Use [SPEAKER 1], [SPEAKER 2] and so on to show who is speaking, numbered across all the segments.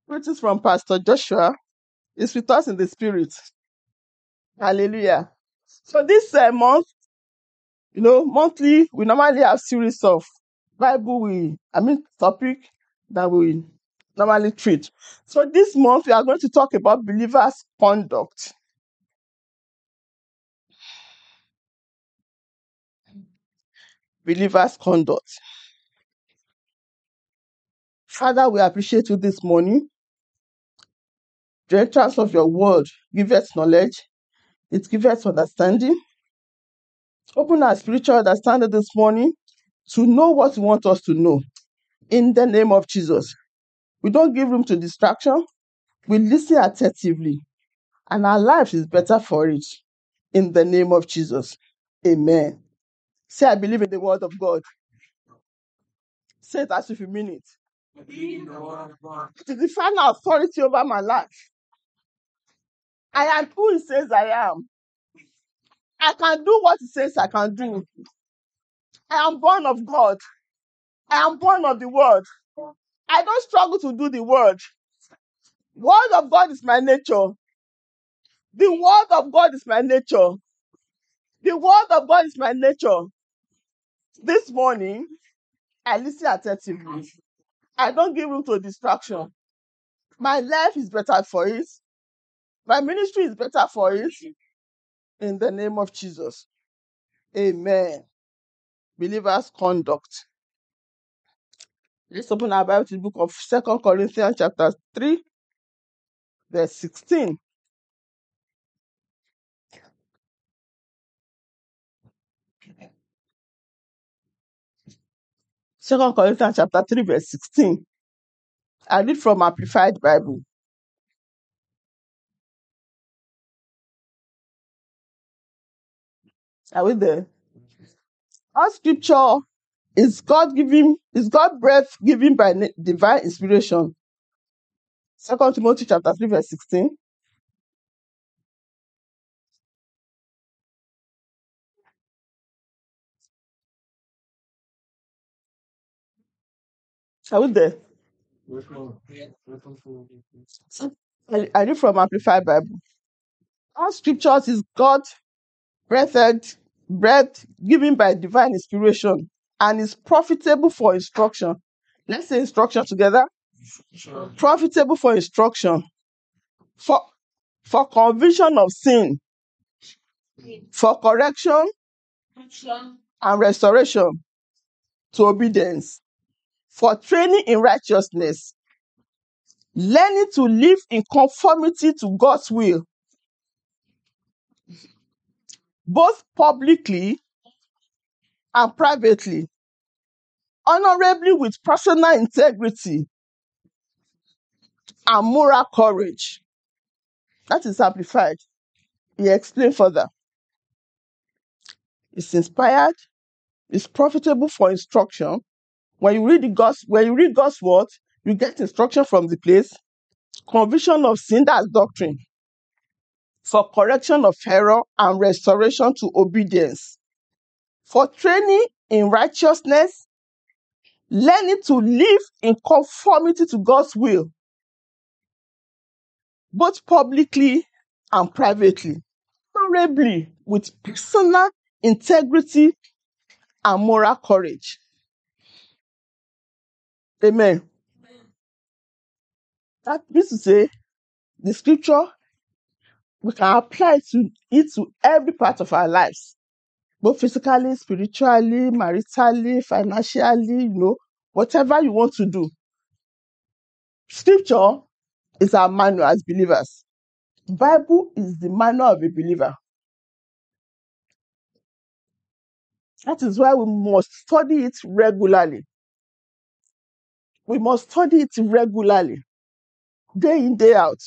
[SPEAKER 1] Greetings from Pastor Joshua. Is with us in the spirit. Hallelujah. So this month, monthly, we normally have series of topic that we normally treat. So this month, we are going to talk about believers' conduct. Believers' conduct. Father, we appreciate you this morning. The entrance of your word giveth knowledge. It giveth understanding. Open our spiritual understanding this morning to know what you want us to know. In the name of Jesus. We don't give room to distraction. We listen attentively. And our life is better for it. In the name of Jesus. Amen. Say, I believe in the word of God. Say it as if you mean it. It is the final authority over my life. I am who it says I am. I can do what it says I can do. I am born of God. I am born of the word. I don't struggle to do the word. Word of God is my nature. The word of God is my nature. The word of God is my nature. This morning, I listen attentively. I don't give room to distraction. My life is better for it. My ministry is better for it. In the name of Jesus. Amen. Believers' conduct. Let's open our Bible to the book of 2 Corinthians chapter 3, verse 16. Second Corinthians chapter 3, verse 16. I read from Amplified Bible. Are we there? All scripture is God breath given by divine inspiration. 2 Timothy chapter 3, verse 16. Are we there? I read from Amplified Bible. All scriptures is God breath given by divine inspiration and is profitable for instruction. Let's say instruction together. Sure. Profitable for instruction, for conviction of sin, for correction and restoration to obedience, for training in righteousness, learning to live in conformity to God's will, both publicly and privately, honorably with personal integrity and moral courage. That is amplified. He explained further. It's inspired, it's profitable for instruction. When you read God's word, you get instruction from the place. Conviction of sin, that's doctrine. For correction of error and restoration to obedience. For training in righteousness, learning to live in conformity to God's will, both publicly and privately, honorably with personal integrity and moral courage. Amen. That means to say, the scripture, we can apply it to every part of our lives, both physically, spiritually, maritally, financially, whatever you want to do. Scripture is our manual as believers. The Bible is the manual of a believer. That is why we must study it regularly. We must study it regularly, day in, day out.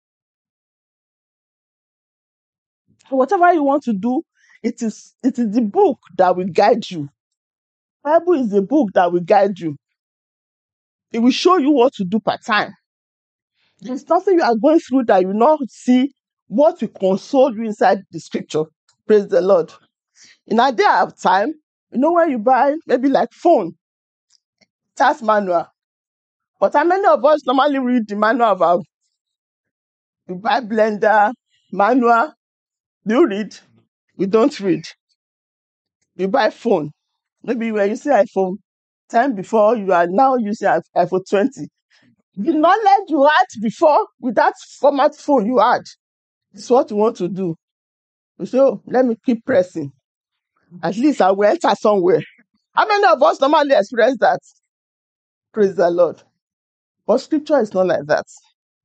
[SPEAKER 1] Whatever you want to do, it is the book that will guide you. Bible is the book that will guide you. It will show you what to do per time. There's nothing you are going through that you will not see what will console you inside the scripture. Praise the Lord. In a day of time, when you buy maybe like phone, task manual, But how many of us normally read the manual of our, you buy blender, manual, do you read? We don't read. You buy phone. Maybe you were using iPhone 10 before, you are now using iPhone 20. The knowledge you had before with that format phone you had is what you want to do. You say, oh, let me keep pressing. At least I will enter somewhere. How many of us normally experience that? Praise the Lord. But scripture is not like that.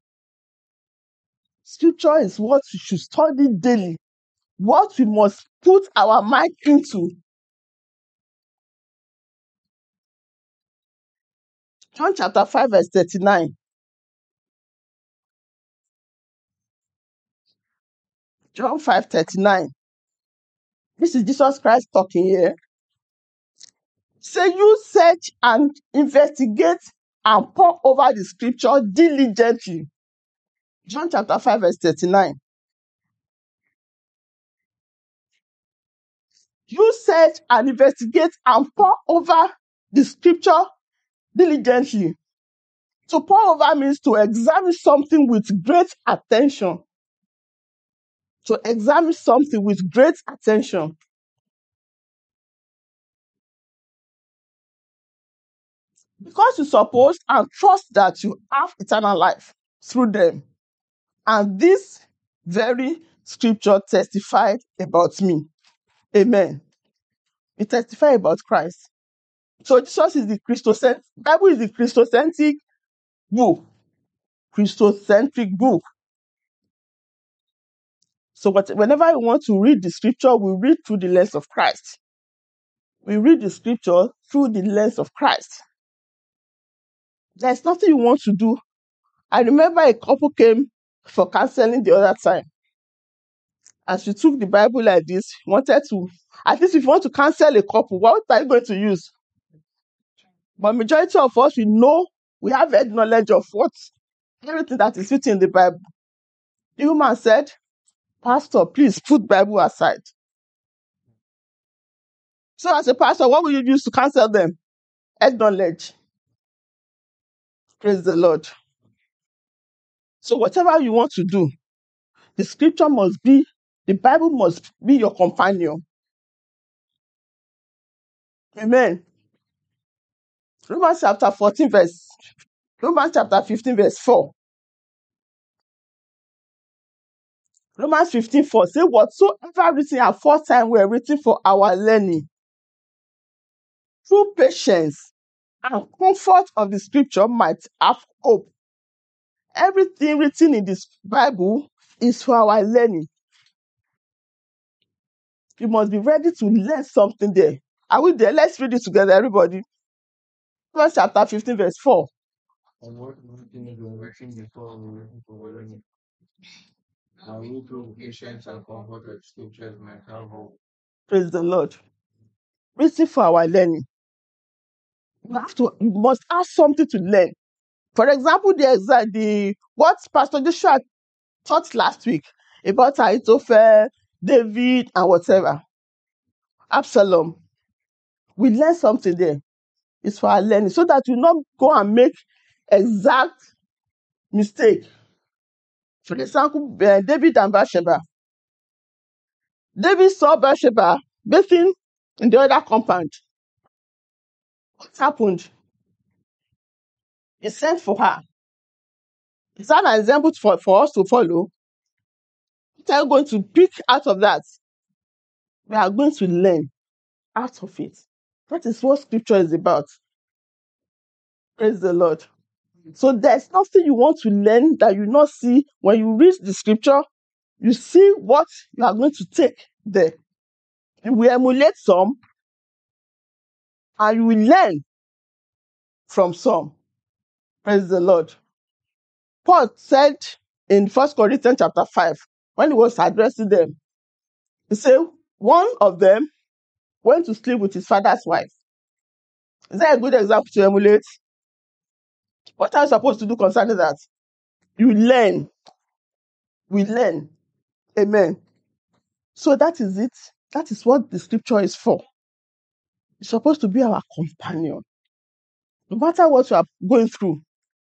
[SPEAKER 1] Scripture is what we should study daily, what we must put our mind into. John chapter 5, verse 39. John 5:39. This is Jesus Christ talking here. Say, you search and investigate and pore over the scripture diligently. John chapter 5, verse 39. You search and investigate and pore over the scripture diligently. To pore over means to examine something with great attention. To examine something with great attention. Because you suppose and trust that you have eternal life through them. And this very scripture testified about me. Amen. It testified about Christ. So Jesus is the Christocentric, Bible is the Christocentric book. Christocentric book. So whenever we want to read the scripture, we read through the lens of Christ. We read the scripture through the lens of Christ. There's nothing you want to do. I remember a couple came for counseling the other time. As we took the Bible like this, wanted to, at least if you want to counsel a couple, what are you going to use? But majority of us, we know, we have head knowledge of what, everything that is written in the Bible. The woman said, Pastor, please put Bible aside. So as a pastor, what will you use to counsel them? Head knowledge. Praise the Lord. So whatever you want to do, the scripture must be, the Bible must be your companion. Amen. Romans chapter 15 verse 4. Romans 15:4 say, whatsoever written aforetime were written for our learning. Through patience and comfort of the scripture might have hope. Everything written in this Bible is for our learning. You must be ready to learn something there. Are we there? Let's read it together, everybody. Romans chapter 15 verse 4.
[SPEAKER 2] And what things were written before were written for learning. Now we through patience and comfort of scriptures might have hope.
[SPEAKER 1] Praise the Lord. Written for our learning. You must have something to learn. For example, what Pastor Joshua taught last week about Ahithophel, David, and whatever. Absalom. We learn something there. It's for our learning, so that we not go and make exact mistake. For example, David and Bathsheba. David saw Bathsheba bathing in the other compound. What happened? He sent for her. Is that an example for us to follow? What are you going to pick out of that? We are going to learn out of it. That is what scripture is about. Praise the Lord. So there's nothing you want to learn that you not see when you read the scripture. You see what you are going to take there. You will emulate some, and you will learn from some. Praise the Lord. Paul said in 1 Corinthians chapter 5, when he was addressing them, he said, one of them went to sleep with his father's wife. Is that a good example to emulate? What are you supposed to do concerning that? You learn. We learn. Amen. So that is it. That is what the scripture is for. It's supposed to be our companion. No matter what you are going through,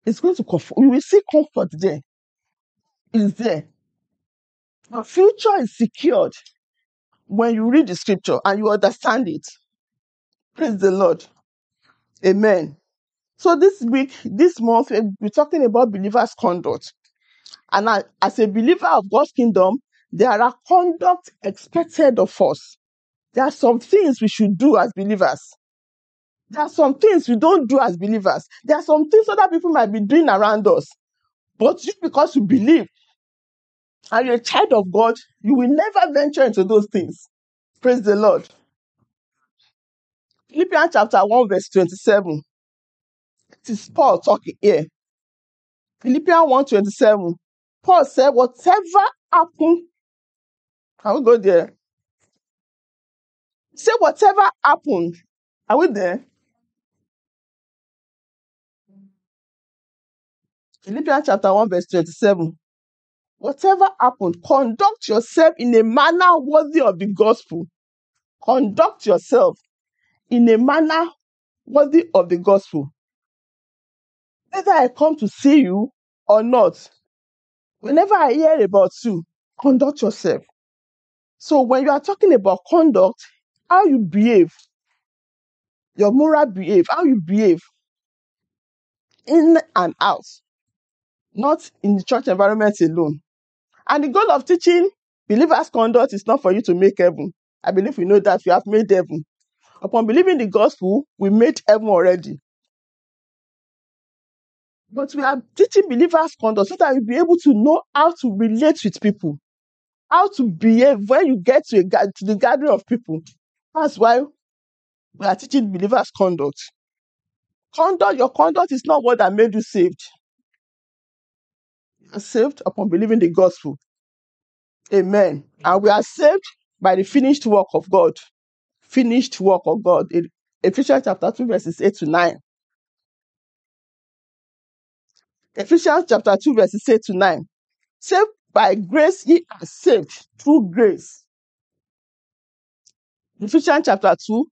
[SPEAKER 1] It's going to comfort. You will see comfort there. It's there. Your future is secured when you read the scripture and you understand it. Praise the Lord. Amen. So this week, this month, we're talking about believers' conduct. And as a believer of God's kingdom, there are conduct expected of us. There are some things we should do as believers. There are some things we don't do as believers. There are some things other people might be doing around us. But just because you believe and you're a child of God, you will never venture into those things. Praise the Lord. Philippians chapter 1 verse 27. It is Paul talking here. Philippians 1:27. Paul said, whatever happened, can we go there? Say whatever happened. Are we there? Philippians chapter 1 verse 27. Whatever happened, conduct yourself in a manner worthy of the gospel. Conduct yourself in a manner worthy of the gospel. Whether I come to see you or not, whenever I hear about you, conduct yourself. So when you are talking about conduct, how you behave, your moral behave, how you behave in and out, not in the church environment alone. And the goal of teaching believers' conduct is not for you to make heaven. I believe we know that we have made heaven. Upon believing the gospel, we made heaven already. But we are teaching believers' conduct so that you'll be able to know how to relate with people, how to behave when you get to the gathering of people. That's why we are teaching believers' conduct. Your conduct is not what that made you saved. You are saved upon believing the gospel. Amen. And we are saved by the finished work of God. Finished work of God. In Ephesians chapter 2, verses 8 to 9. Ephesians chapter 2, verses 8 to 9. Saved by grace, ye are saved through grace. Ephesians chapter 2,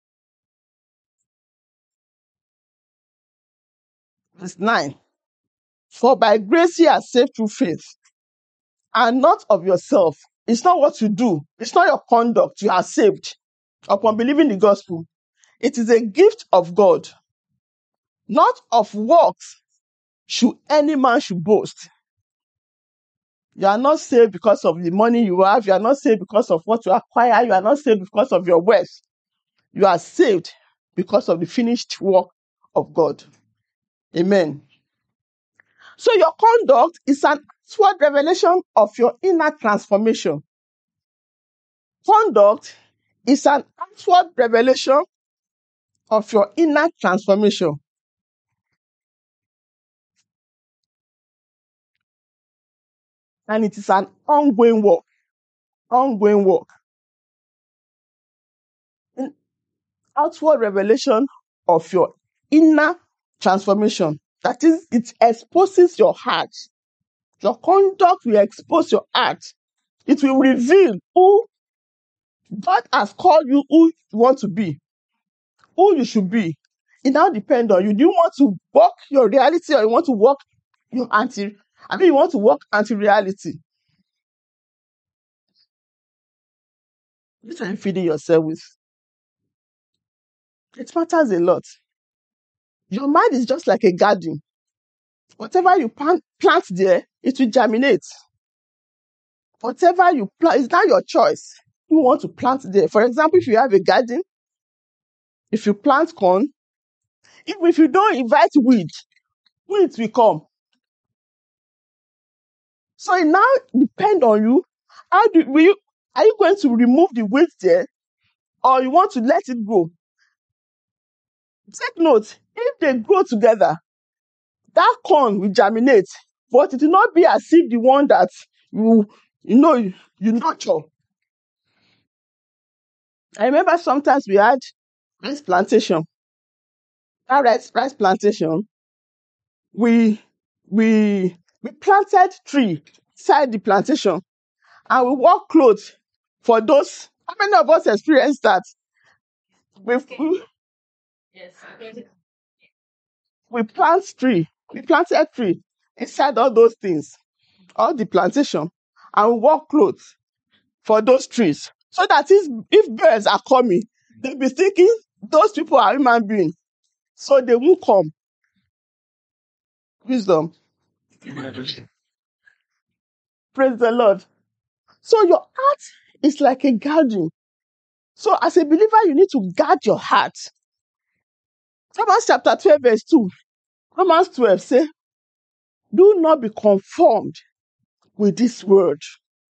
[SPEAKER 1] verse 9. For by grace ye are saved through faith, and not of yourself. It's not what you do. It's not your conduct. You are saved upon believing the gospel. It is a gift of God, not of works, should any man should boast. You are not saved because of the money you have. You are not saved because of what you acquire. You are not saved because of your wealth. You are saved because of the finished work of God. Amen. So your conduct is an outward revelation of your inner transformation. Conduct is an outward revelation of your inner transformation. And it is an ongoing work. Ongoing work. An outward revelation of your inner transformation. That is, it exposes your heart. Your conduct will expose your heart. It will reveal who God has called you, who you want to be, who you should be. It now depends on you. Do you want to walk your reality or you want to walk you want to walk anti-reality? What are you feeding yourself with? It matters a lot. Your mind is just like a garden. Whatever you plant there, it will germinate. Whatever you plant, it's not your choice. You want to plant there. For example, if you have a garden, if you plant corn, even if you don't invite weeds will come. So it now depends on you. Are you going to remove the weeds there, or you want to let it grow? Take note, if they grow together, that corn will germinate, but it will not be as if the one that you nurture. I remember sometimes we had rice plantation. That rice plantation, we planted tree inside the plantation, and we wore clothes for those. How many of us experienced that? We plant tree We planted tree inside all those things, all the plantation, and we wore clothes for those trees. So that if birds are coming, they'll be thinking those people are human beings. So they won't come. Wisdom. Praise the Lord. So your heart is like a garden. So as a believer, you need to guard your heart. Romans chapter 12, verse 2. Romans 12 say, do not be conformed with this world.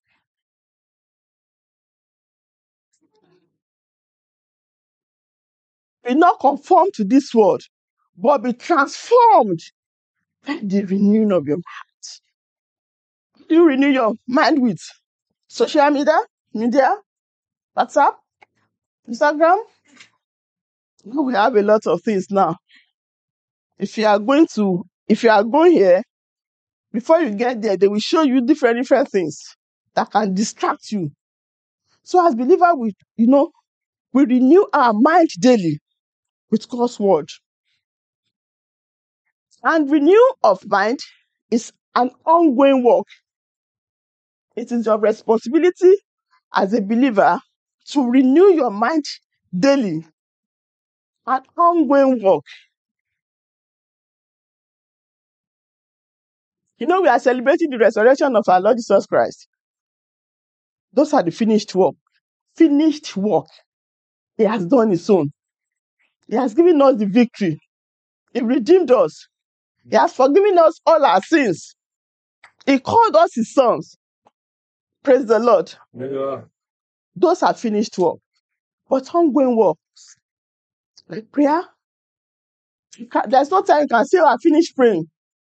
[SPEAKER 1] Be not conformed to this world, but be transformed by the renewing of your heart. You renew your mind with social media, WhatsApp, Instagram. We have a lot of things now. If you are going here, before you get there, they will show you different things that can distract you. So as believer, we renew our mind daily with God's word. And renewal of mind is an ongoing work. It is your responsibility as a believer to renew your mind daily. An ongoing work. We are celebrating the resurrection of our Lord Jesus Christ. Those are the finished work. Finished work. He has done his own. He has given us the victory. He redeemed us. He has forgiven us all our sins. He called us his sons. Praise the Lord.
[SPEAKER 2] Yeah.
[SPEAKER 1] Those are finished work. But ongoing work, like prayer, there's no time you can say, I finished praying.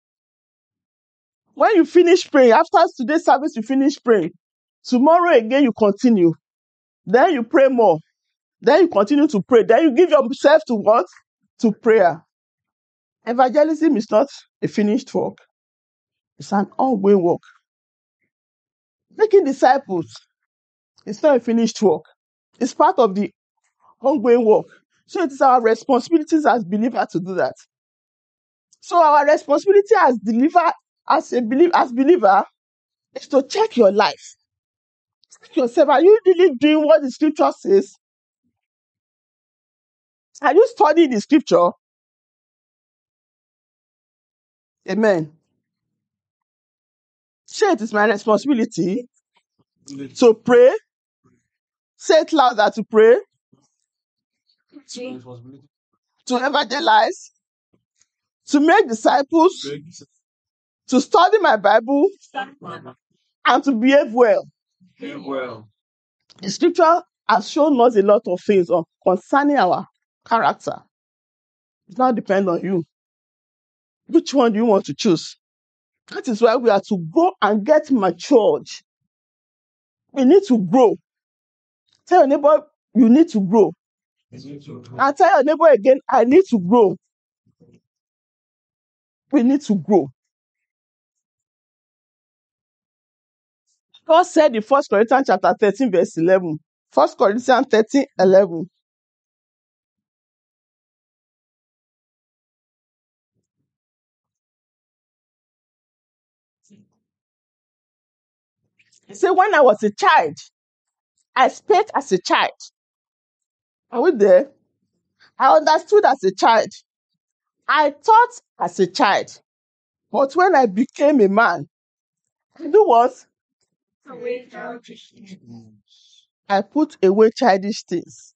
[SPEAKER 1] When you finish praying, after today's service, you finish praying. Tomorrow again, you continue. Then you pray more. Then you continue to pray. Then you give yourself to what? To prayer. Evangelism is not a finished work. It's an ongoing work. Making disciples is not a finished work. It's part of the ongoing work. So it is our responsibilities as believers to do that. So our responsibility as believer is to check your life. Check yourself. Are you really doing what the scripture says? Are you studying the scripture? Amen. Say it is my responsibility to pray. Say it louder, to pray,
[SPEAKER 2] Responsibility.
[SPEAKER 1] to evangelize, to make disciples, to study my Bible, and to behave well.
[SPEAKER 2] Well.
[SPEAKER 1] The scripture has shown us a lot of things concerning our character. It now depends on you. Which one do you want to choose? That is why we are to go and get matured. We need to grow. Tell your neighbor, you need to grow. And tell your neighbor again, I need to grow. We need to grow. God said in 1 Corinthians chapter 13, verse 11. 1 Corinthians 13, 11. He said, when I was a child, I spake as a child. Are we there? I understood as a child. I thought as a child. But when I became a man, I do what? I put away childish things.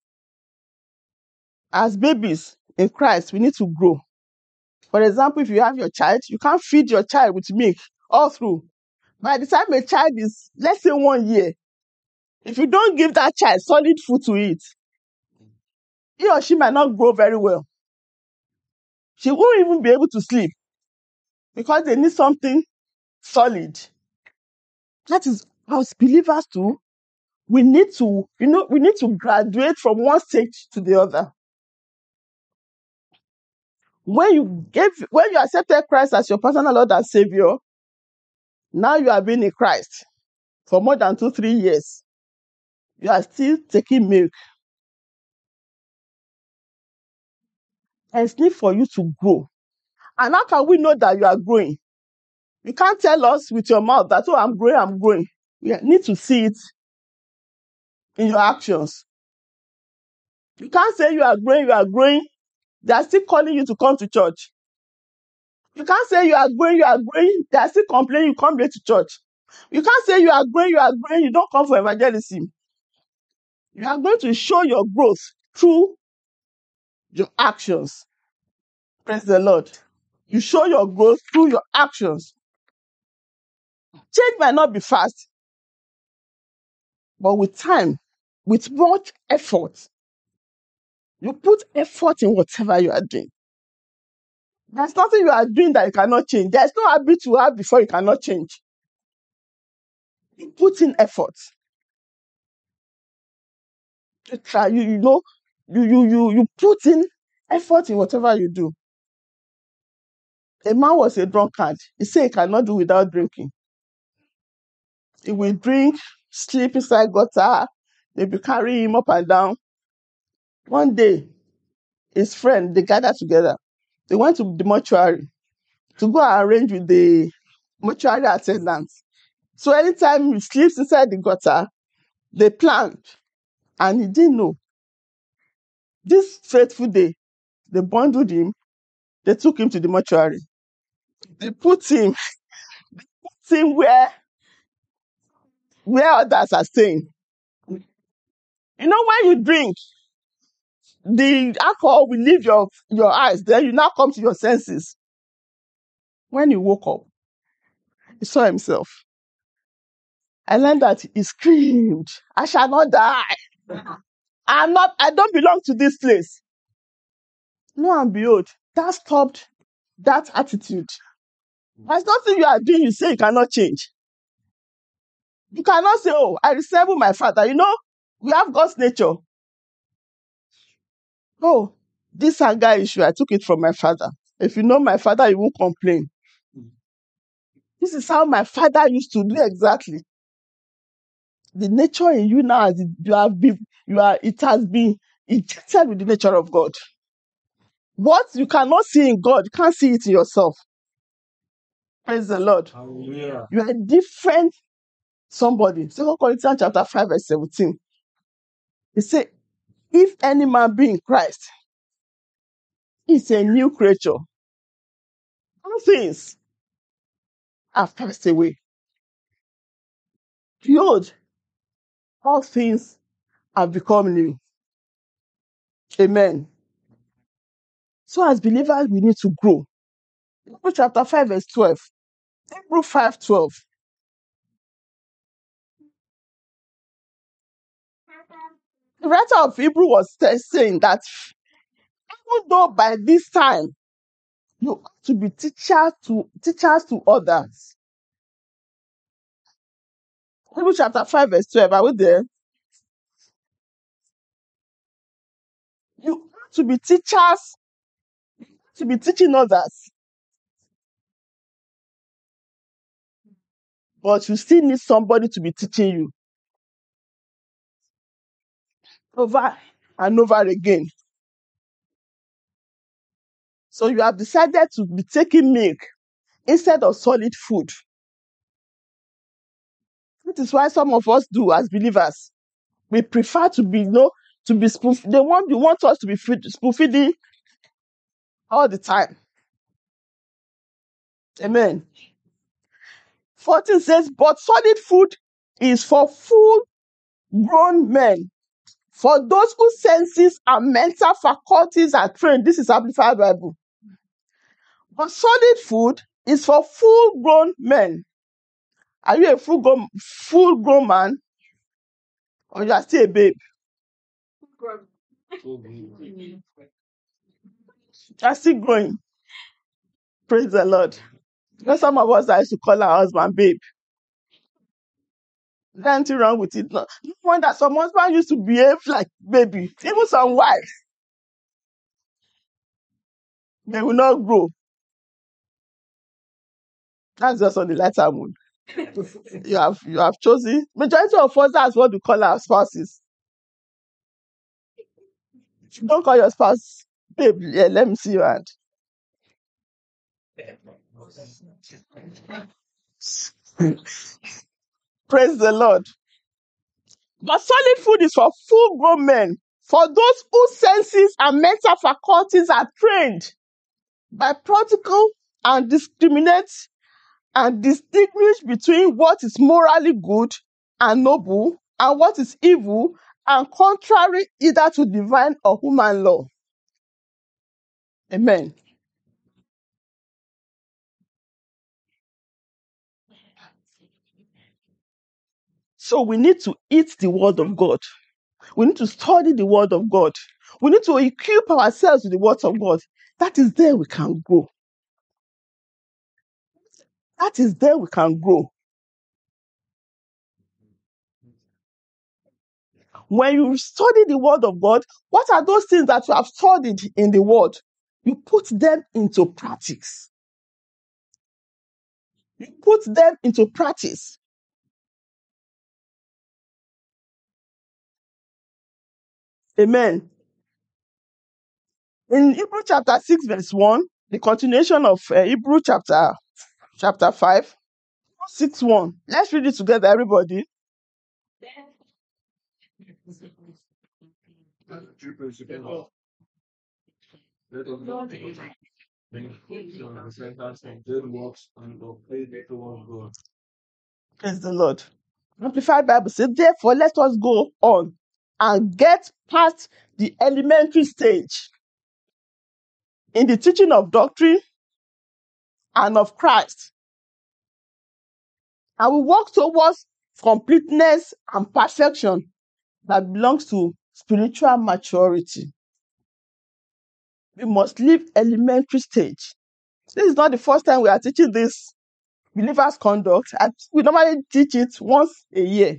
[SPEAKER 1] As babies in Christ, we need to grow. For example, if you have your child, you can't feed your child with milk all through. By the time a child is, let's say, 1 year, if you don't give that child solid food to eat, he or she might not grow very well. She won't even be able to sleep because they need something solid. That is, as believers too, we need to graduate from one stage to the other. When you accepted Christ as your personal Lord and Savior, now you have been in Christ for more than 2-3 years. You are still taking milk. There's need for you to grow. And how can we know that you are growing? You can't tell us with your mouth that, oh, I'm growing, I'm growing. We need to see it in your actions. You can't say you are growing, you are growing. They are still calling you to come to church. You can't say you are growing, you are growing. They are still complaining you come late to church. You can't say you are growing, you don't come for evangelism. You are going to show your growth through your actions. Praise the Lord. You show your growth through your actions. Change might not be fast, but with time, with much effort, you put effort in whatever you are doing. There's nothing you are doing that you cannot change. There's no habit you have before you cannot change. You put in effort. You try, you put in effort in whatever you do. A man was a drunkard. He said he cannot do without drinking. He will drink, sleep inside gutter. They be carrying him up and down. One day, his friend, they gathered together. They went to the mortuary to go and arrange with the mortuary attendant. So anytime he sleeps inside the gutter, they planned. And he didn't know. This fateful day, they bundled him. They took him to the mortuary. They put him where others are staying. You know, when you drink, the alcohol will leave your eyes. Then you now come to your senses. When he woke up, he saw himself. I learned that he screamed, I shall not die. I don't belong to this place. Lo and behold, that stopped that attitude. There's nothing you are doing you say you cannot change. You cannot say, oh, I resemble my father. You know, we have God's nature. Oh, this anger issue, I took it from my father. If you know my father, you won't complain. This is how my father used to do exactly. The nature in you now, it has been injected with the nature of God. What you cannot see in God, you can't see it in yourself. Praise the Lord.
[SPEAKER 2] Hallelujah.
[SPEAKER 1] You are a different somebody. 2 Corinthians chapter 5, verse 17. It says, if any man be in Christ, he's a new creature. All things have passed away. Behold, all things have become new. Amen. So as believers, we need to grow. Hebrews chapter 5, verse 12. Hebrews 5:12. The writer of Hebrew was saying that even though by this time you ought to be teachers to others. Hebrews chapter 5, verse 12. Are we there? You ought to be teachers, to be teaching others. But you still need somebody to be teaching you over and over again. So you have decided to be taking milk instead of solid food. That is why some of us do as believers. We prefer to be, to be spoon. They want us to be spoon feeding all the time. Amen. 14 says, but solid food is for full-grown men, for those whose senses and mental faculties are trained. This is Amplified Bible. But solid food is for full-grown men. Are you a full-grown man? Or you are still a babe? You are still growing. Praise the Lord. Because some of us used to call our husband babe. There's nothing wrong with it. No wonder some husbands used to behave like baby. Even some wives, they will not grow. That's just on the lighter mood. You have chosen. Majority of us, that's what we call our spouses. Don't call your spouse babe. Yeah, let me see your hand. Praise the Lord. But solid food is for full grown men, for those whose senses and mental faculties are trained by practical and discriminate and distinguish between what is morally good and noble and what is evil and contrary either to divine or human law. Amen. So we need to eat the word of God. We need to study the word of God. We need to equip ourselves with the word of God. That is there we can grow. That is there we can grow. When you study the word of God, what are those things that you have studied in the word? You put them into practice. You put them into practice. Amen. In Hebrew chapter 6, verse 1, the continuation of Hebrew chapter 5, 6:1. Let's read it together, everybody.
[SPEAKER 2] True principle. Let us not think on repentance and good works and of faith toward God.
[SPEAKER 1] Praise the Lord. Amplified Bible says, therefore, let us go on and get past the elementary stage in the teaching of doctrine and of Christ. And we walk towards completeness and perfection that belongs to spiritual maturity. We must leave elementary stage. This is not the first time we are teaching this believer's conduct. And we normally teach it once a year.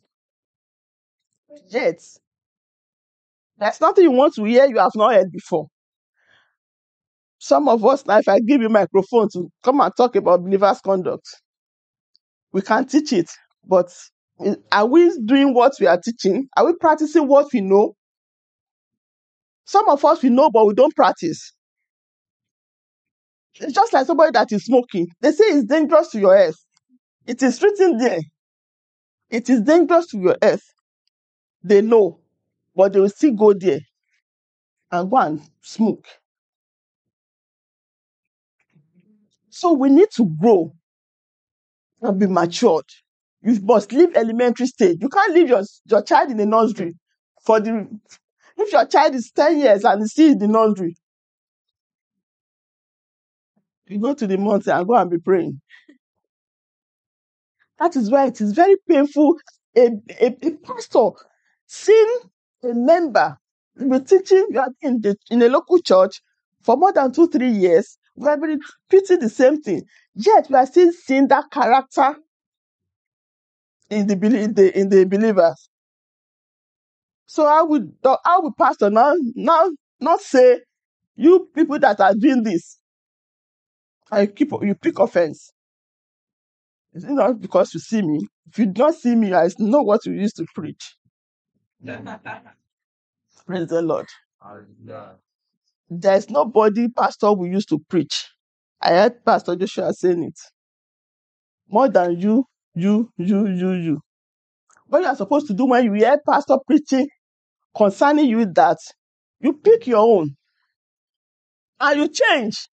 [SPEAKER 1] Yet, there's nothing you want to hear you have not heard before. Some of us now, if I give you a microphone to come and talk about believer's conduct, we can teach it. But are we doing what we are teaching? Are we practicing what we know? Some of us we know, but we don't practice. It's just like somebody that is smoking. They say it's dangerous to your health. It is written there. It is dangerous to your health. They know, but they will still go there and go and smoke. So we need to grow and be matured. You must leave elementary stage. You can't leave your child in the nursery if your child is 10 years and is still in the nursery. You go to the mountain and go and be praying. That is why it is very painful. A pastor seeing a member be teaching in a local church for more than 2-3 years. We have been repeating the same thing. Yet we are still seeing that character in the believers. So how would pastor now not say, you people that are doing this, you pick offense? Is it not because you see me? If you don't see me, I know what you used to preach. Praise the Lord. There's nobody pastor we used to preach. I heard Pastor Joshua saying it. More than you. What you are supposed to do when you hear pastor preaching concerning you, that you pick your own and you change.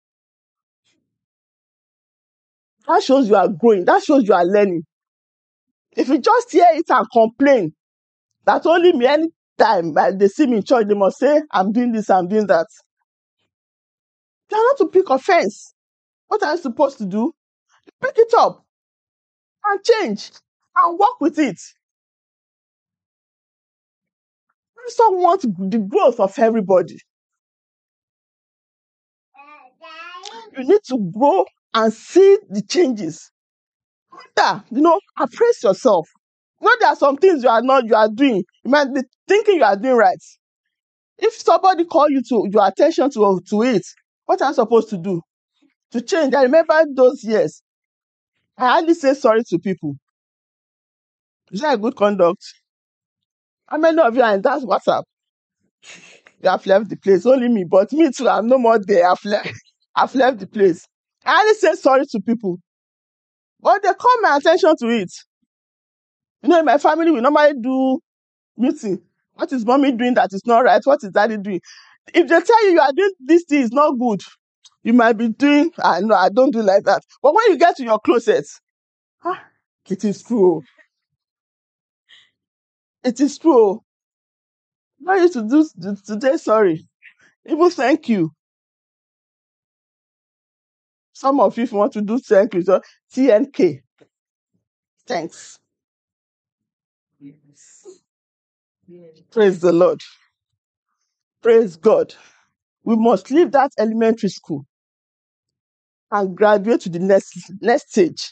[SPEAKER 1] That shows you are growing. That shows you are learning. If you just hear it and complain, that only me, anytime they see me in church, they must say, I'm doing this, I'm doing that. You are not to pick offense. What are you supposed to do? Pick it up and change and work with it. Christ wants the growth of everybody. You need to grow and see the changes. Appraise yourself. There are some things you are doing. You might be thinking you are doing right. If somebody call you to your attention to it, what are you supposed to do? To change. I remember those years. I hardly say sorry to people. Is that a good conduct? How many of you are in that WhatsApp? You have left the place. Only me, but me too. I'm no more there. I've left. I've left the place. I only say sorry to people, but they call my attention to it. You know, in my family, we normally do meeting. What is mommy doing that is not right? What is daddy doing? If they tell you are doing this thing is not good, you might be doing, no, I don't do like that. But when you get to your closet, it is true. It is true. Not you to do today, sorry. Even thank you. Some of you, if you want to do thank you, so TNK. Thanks. Praise the Lord. Praise God. We must leave that elementary school and graduate to the next stage.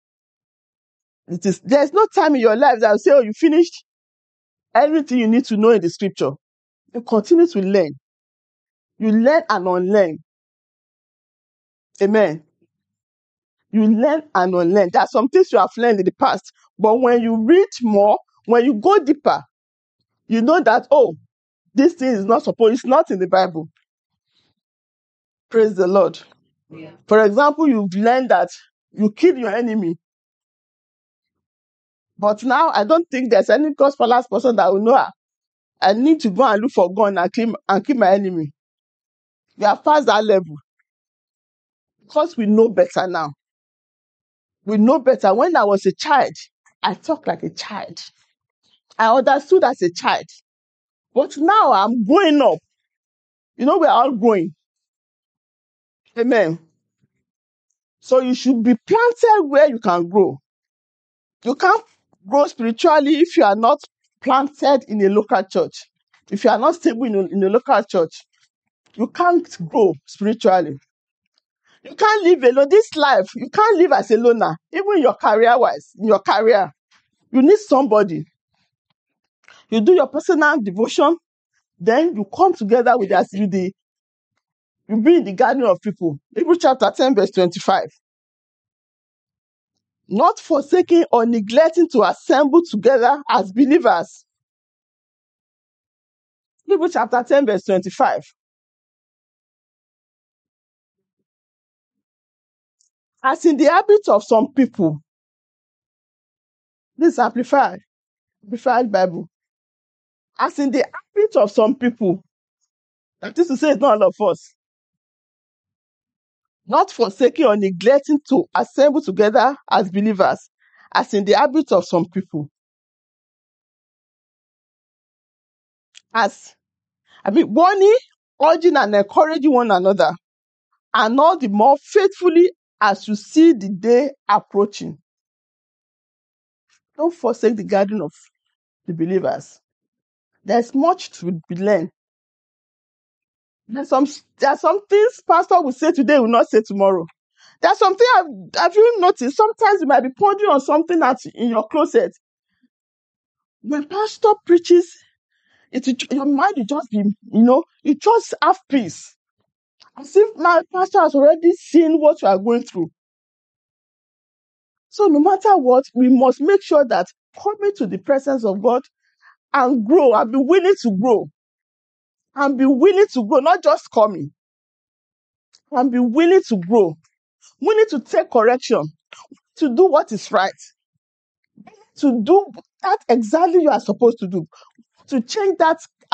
[SPEAKER 1] There's no time in your life that will say, oh, you finished everything you need to know in the scripture. You continue to learn. You learn and unlearn. Amen. You learn and unlearn. There are some things you have learned in the past, but when you read more, when you go deeper, you know that, oh, this thing is not supposed, it's not in the Bible. Praise the Lord. Yeah. For example, you've learned that you kill your enemy. But now I don't think there's any gospelers person that will know I need to go and look for gun and kill my enemy. We are past that level. Because we know better now. We know better. When I was a child, I talked like a child. I understood as a child. But now I'm growing up. You know, we're all growing. Amen. So you should be planted where you can grow. You can't grow spiritually if you are not planted in a local church. If you are not stable in a local church, you can't grow spiritually. You can't live alone. This life, you can't live as a loner. Even your career-wise, in your career, you need somebody. You do your personal devotion, then you come together with us. You be in the gathering of people. Hebrews chapter 10, verse 25. Not forsaking or neglecting to assemble together as believers. Hebrews chapter 10, verse 25. As in the habit of some people. This is Amplified Bible. As in the habit of some people. That is to say, it's not all of us. Not forsaking or neglecting to assemble together as believers, as in the habit of some people. Warning, urging and encouraging one another, and all the more faithfully as you see the day approaching. Don't forsake the gathering of the believers. There's much to be learned. There are some things pastor will say today, will not say tomorrow. There's something have you noticed? Sometimes you might be pondering on something that's in your closet. When pastor preaches, your mind will just be, you just have peace. As if my pastor has already seen what you are going through. So no matter what, we must make sure that coming to the presence of God and grow and be willing to grow. And be willing to grow, not just coming. And be willing to grow. Willing to take correction. To do what is right. To do that exactly you are supposed to do. To change that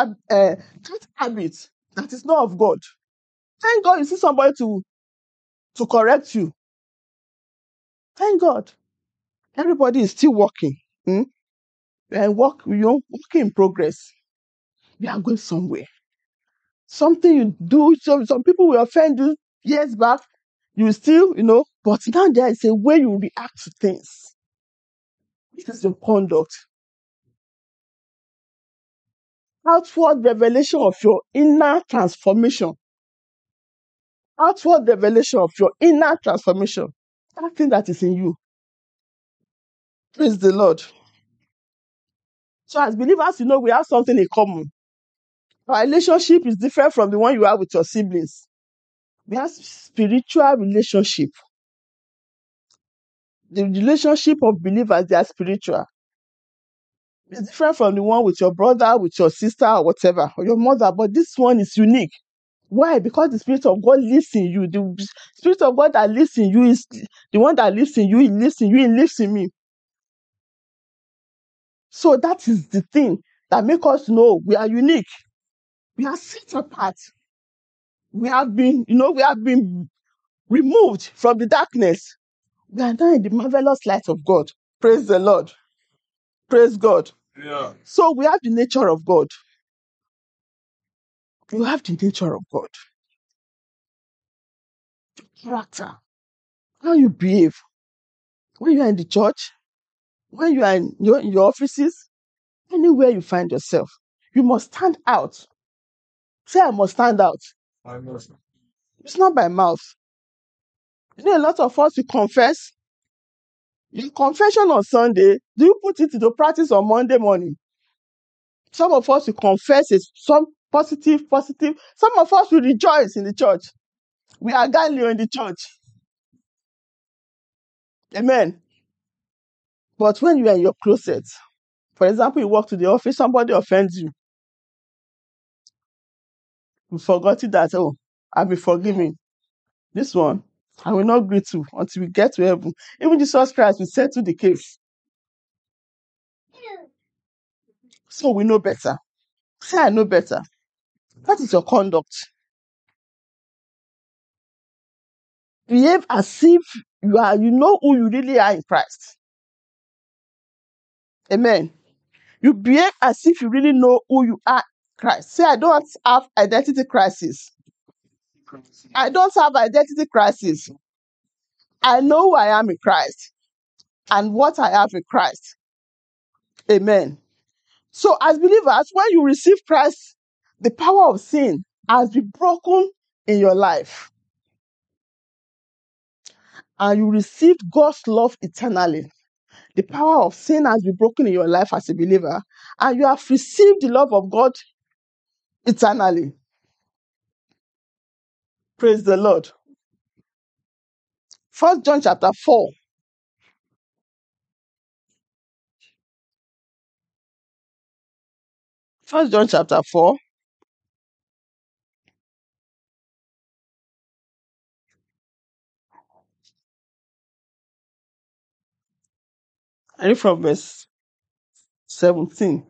[SPEAKER 1] habit that is not of God. Thank God you see somebody to correct you. Thank God. Everybody is still working. And working in progress. We are going somewhere. Something you do, some people will offend you years back. You still, but now there is a way you react to things. This is your conduct. Outward revelation of your inner transformation. Outward revelation of your inner transformation. That thing that is in you. Praise the Lord. So as believers, we have something in common. Our relationship is different from the one you have with your siblings. We have spiritual relationship. The relationship of believers, they are spiritual. It's different from the one with your brother, with your sister, or whatever, or your mother, but this one is unique. Why? Because the Spirit of God lives in you. The Spirit of God that lives in you is the one that lives in you. He lives in you. He lives in me. So that is the thing that makes us know we are unique. We are set apart. We have been removed from the darkness. We are now in the marvelous light of God. Praise the Lord. Praise God.
[SPEAKER 2] Yeah.
[SPEAKER 1] So we have the nature of God. You have the nature of God. Character. How you behave. When you are in the church, when you are in your offices, anywhere you find yourself, you must stand out. Say, I must stand out.
[SPEAKER 2] I must.
[SPEAKER 1] It's not by mouth. A lot of us, we confess. Your confession on Sunday, do you put it into practice on Monday morning? Some of us will confess it, some positive. Some of us will rejoice in the church. We are Galileo in the church. Amen. But when you are in your closet, for example, you walk to the office, somebody offends you. You forgot it that, oh, I've been forgiven. This one, I will not greet you until we get to heaven. Even Jesus Christ will settle the case. So we know better. Say, I know better. That is your conduct. Behave as if you know who you really are in Christ. Amen. You behave as if you really know who you are in Christ. Say, I don't have identity crisis. I don't have identity crisis. I know who I am in Christ and what I have in Christ. Amen. So as believers, when you receive Christ, the power of sin has been broken in your life. And you received God's love eternally. The power of sin has been broken in your life as a believer. And you have received the love of God eternally. Praise the Lord. 1 John chapter 4. 1 John chapter 4. I read from verse 17.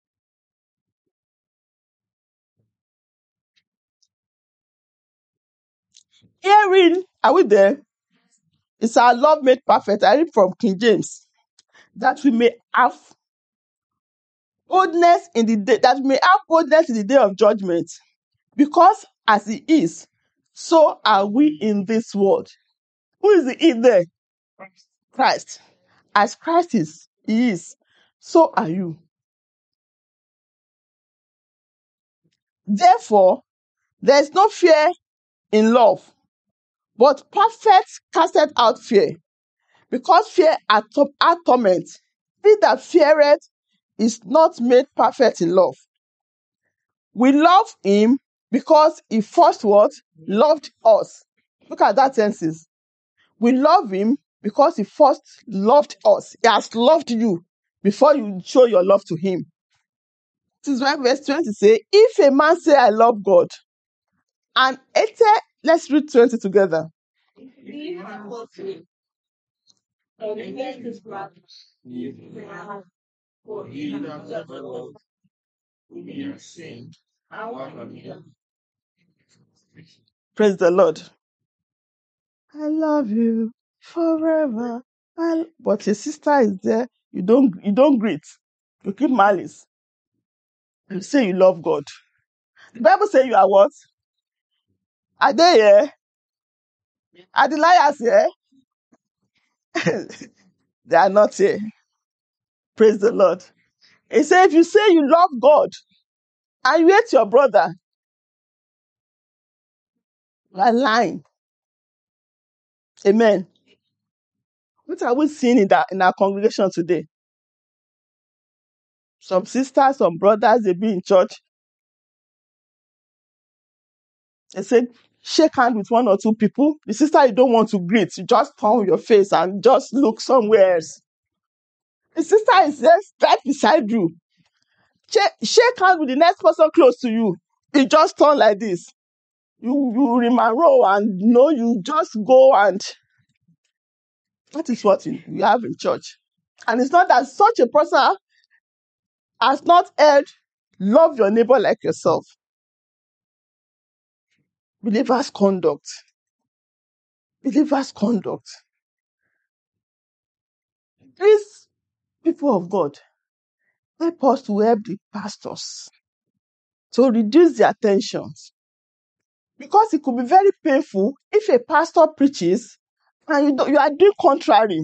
[SPEAKER 1] Herein, are we there? It's our love made perfect. I read from King James. That we may have boldness in the day of judgment. Because as he is, so are we in this world. Who is the he there? Christ. As Christ he is, so are you. Therefore, there is no fear in love, but perfect casteth out fear, because fear hath torment. He that feareth is not made perfect in love. We love him because he first what? Loved us. Look at that tenses. We love him because he first loved us. He has loved you before you show your love to him. This is why verse 20 say, if a man say, I love God, and ete, let's read 20 together. Praise the Lord. I love you forever. But your sister is there. You don't greet. You keep malice. You say you love God. The Bible says you are what? Are they here? Are the liars here? They are not here. Praise the Lord. He said, if you say you love God and you hate your brother, you are lying. Amen. What are we seeing in our congregation today? Some sisters, some brothers, they be in church. They say, shake hand with one or two people. The sister you don't want to greet, you just turn your face and just look somewhere else. The sister is just right beside you. Shake hand with the next person close to you. You just turn like this. You remarrow and you just go, and that is what you have in church. And it's not that such a person has not heard, love your neighbor like yourself. Believers' conduct. Believers' conduct. These people of God help us to help the pastors to reduce their tensions. Because it could be very painful if a pastor preaches and you are doing contrary.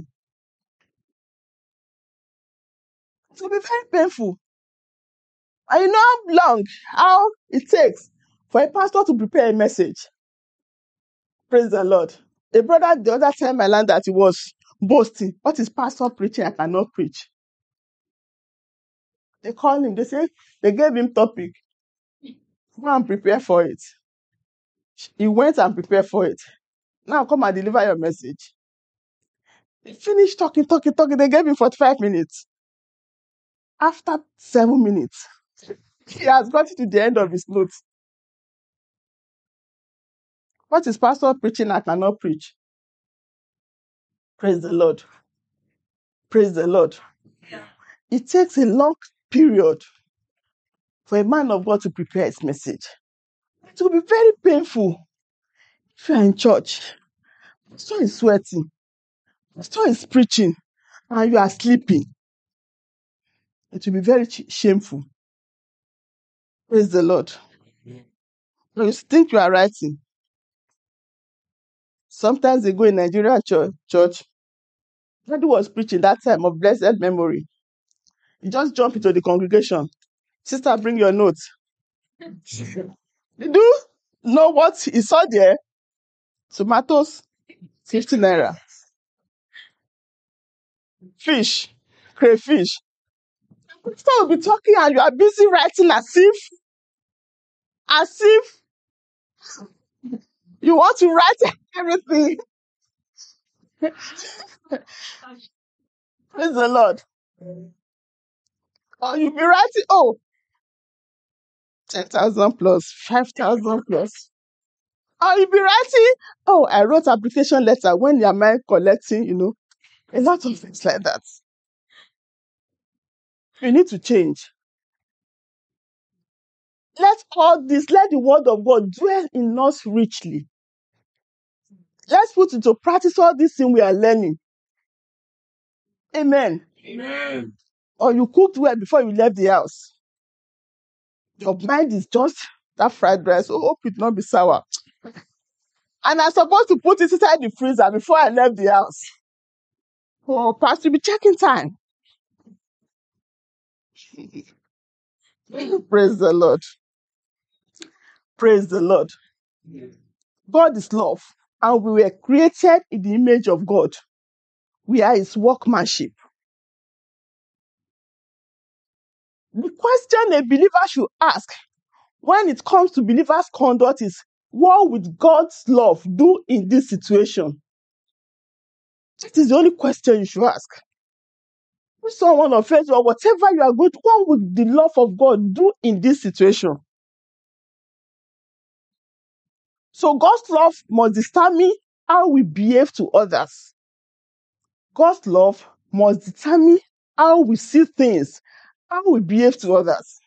[SPEAKER 1] It will be very painful. And you know how it takes for a pastor to prepare a message. Praise the Lord. A brother the other time I learned that he was boasting. What is pastor preaching? I cannot preach. They call him, they gave him topic. Go and prepare for it. He went and prepared for it. Now come and deliver your message. He finished talking. They gave him 45 minutes. After 7 minutes, he has gotten to the end of his notes. What is pastor preaching? I cannot preach. Praise the Lord. Praise the Lord. It takes a long period for a man of God to prepare his message. It will be very painful if you are in church. Pastor is sweating. Pastor is preaching and you are sleeping. It will be very shameful. Praise the Lord. You think you are writing. Sometimes they go in Nigerian church. Daddy was preaching that time of blessed memory. You just jump into the congregation. Sister, bring your notes. Did you know what he saw there? Tomatoes, 50 naira. Fish, crayfish. Sister will be talking and you are busy writing as if you want to write everything. Praise the Lord. Or you'll be writing, 10,000 plus, 5,000 plus. Or you'll be writing, I wrote application letter when your mind collecting, a lot of things like that. You need to change. Let the word of God dwell in us richly. Let's put into practice all these things we are learning. Amen.
[SPEAKER 2] Amen.
[SPEAKER 1] Or you cooked well before you left the house. Your mind is just that fried rice. Hope it not be sour. And I'm supposed to put it inside the freezer before I left the house. Pastor, be checking time. Praise the Lord. Praise the Lord. God is love, and we were created in the image of God. We are his workmanship. The question a believer should ask when it comes to believers' conduct is, what would God's love do in this situation? That is the only question you should ask. If someone offends you or whatever you are going to, what would the love of God do in this situation? So God's love must determine how we behave to others. God's love must determine how we see things, how we behave to others.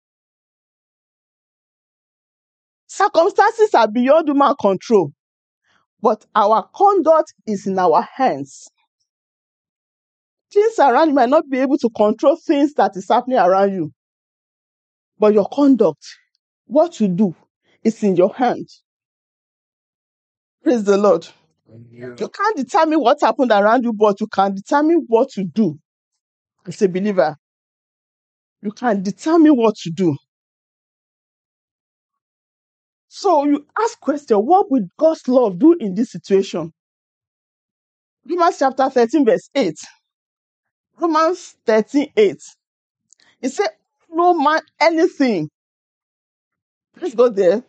[SPEAKER 1] Circumstances are beyond human control, but our conduct is in our hands. Things around you might not be able to control things that is happening around you, but your conduct, what you do, is in your hands. Praise the Lord. You can't determine what happened around you, but you can determine what to do as a believer. You can determine what to do. So you ask question, what would God's love do in this situation? Romans chapter 13 verse 8. Romans 13:8. It said, no man anything. Let's go there.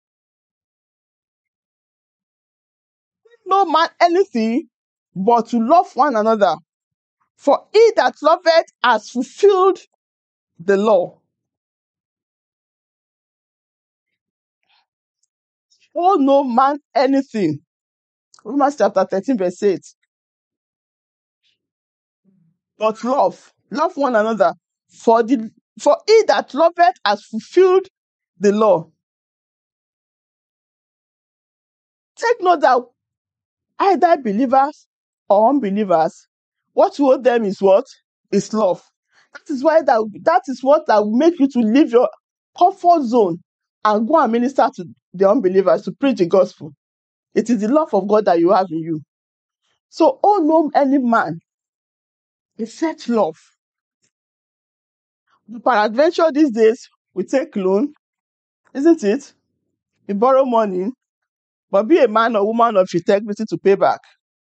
[SPEAKER 1] No man anything but to love one another. For he that loveth has fulfilled the law. owe no man anything. Romans chapter 13, verse 8. But love one another. For he that loveth has fulfilled the law. Take note that either believers or unbelievers, what you owe them is what? Is love. That is why that is what that will make you to leave your comfort zone and go and minister to the unbelievers, to preach the gospel. It is the love of God that you have in you. So, owe no any man except love. Peradventure these days, we take loan, isn't it? We borrow money, but be a man or woman of integrity to pay back.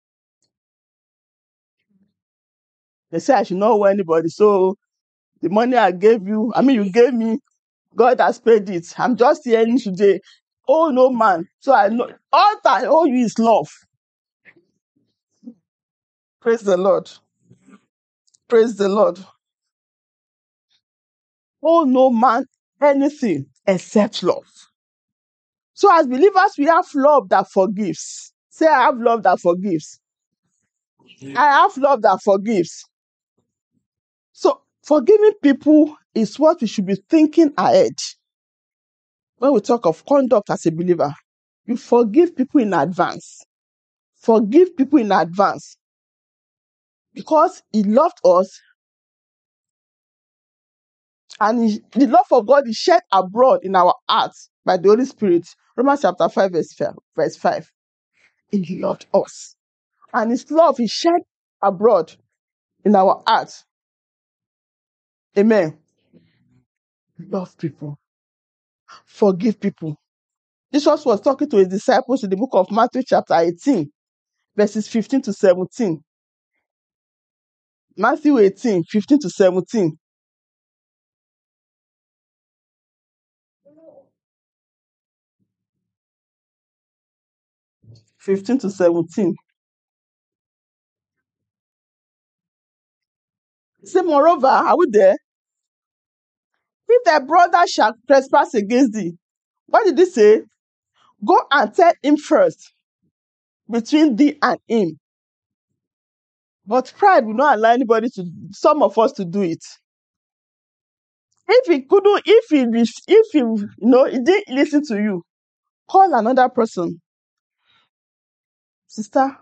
[SPEAKER 1] They say I should not owe anybody. So the money I gave you, you gave me, God has paid it. I'm just hearing today, oh no man. So I know all that I owe you is love. Praise the Lord. Praise the Lord. Oh no man anything except love. So as believers, we have love that forgives. Say, I have love that forgives. I have love that forgives. So forgiving people is what we should be thinking ahead. When we talk of conduct as a believer, you forgive people in advance. Forgive people in advance. Because he loved us, and the love of God is shed abroad in our hearts by the Holy Spirit. Romans chapter 5, verse 5. He loved us. And his love is shed abroad in our hearts. Amen. Love people. Forgive people. Jesus was talking to his disciples in the book of Matthew chapter 18, verses 15 to 17. Matthew 18, 15 to 17. Say, moreover, are we there? If thy brother shall trespass against thee, what did he say? Go and tell him first between thee and him. But pride will not allow some of us to do it. If he couldn't, if he he didn't listen to you, call another person. Sister,